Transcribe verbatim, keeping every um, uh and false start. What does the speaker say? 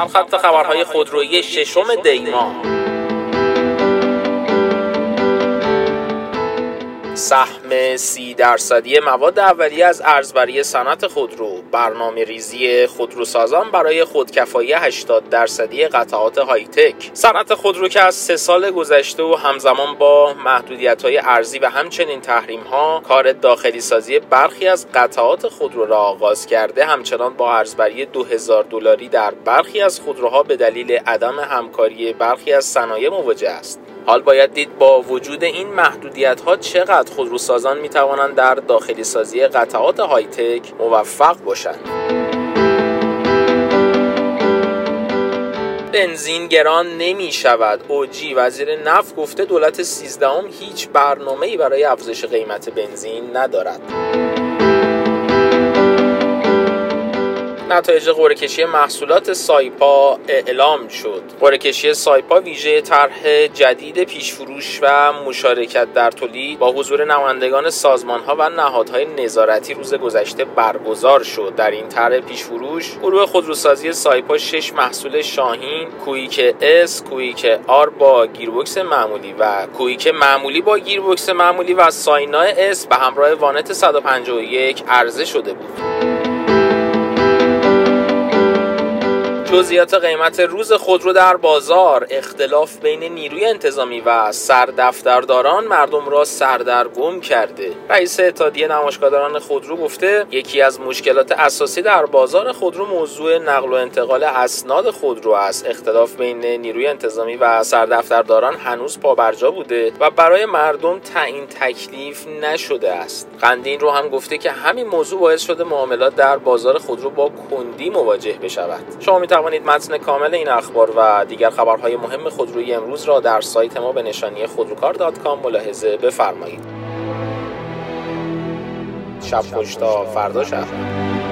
سرخط خبرهای خودرویی ششم دی ماه. سهم سی درصدی مواد اولیه از ارزبری صنعت خودرو، برنامه ریزی خودروسازان برای خودکفایی هشتاد درصدی قطعات های تک. صنعت خودرو که از سه سال گذشته و همزمان با محدودیت‌های ارزی و همچنین تحریم‌ها کار داخلی سازی برخی از قطعات خودرو را آغاز کرده، همچنان با ارزبری دو هزار دلاری در برخی از خودروها به دلیل عدم همکاری برخی از صنایع مواجه است. حال باید دید با وجود این محدودیت‌ها چقدر خودروسازان می‌توانند در داخلی سازی قطعات های تک موفق باشند. بنزین گران نمی شود. اوجی وزیر نفت گفته دولت سیزدهم هیچ برنامه‌ای برای افزایش قیمت بنزین ندارد. نتایج قرعه‌کشی محصولات سایپا اعلام شد. قرعه‌کشی سایپا ویژه طرح جدید پیشفروش و مشارکت در تولید با حضور نمایندگان سازمان‌ها و نهادهای نظارتی روز گذشته برگزار شد. در این طرح پیشفروش گروه خودروسازی سایپا شش محصول شاهین، کویک اس، کویک آر با گیربکس معمولی و کویک معمولی با گیربکس معمولی و ساینا اس به همراه وانت صد و پنجاه و یک عرضه شده بود. جزئیات قیمت روز خودرو در بازار: اختلاف بین نیروی انتظامی و سردفترداران مردم را سردرگم کرده. رئیس اتحادیه نمایشگاهداران خودرو گفته یکی از مشکلات اساسی در بازار خودرو موضوع نقل و انتقال اسناد خودرو است. اختلاف بین نیروی انتظامی و سردفترداران هنوز پابرجا بوده و برای مردم تعیین تکلیف نشده است. قندین رو هم گفته که همین موضوع باعث شده معاملات در بازار خودرو با کندی مواجه بشود. شما می توانید متن کامل این اخبار و دیگر خبرهای مهم خودرویی امروز را در سایت ما به نشانی خودروکار دات کام ملاحظه بفرمایید. شب خوش تا فردا شب.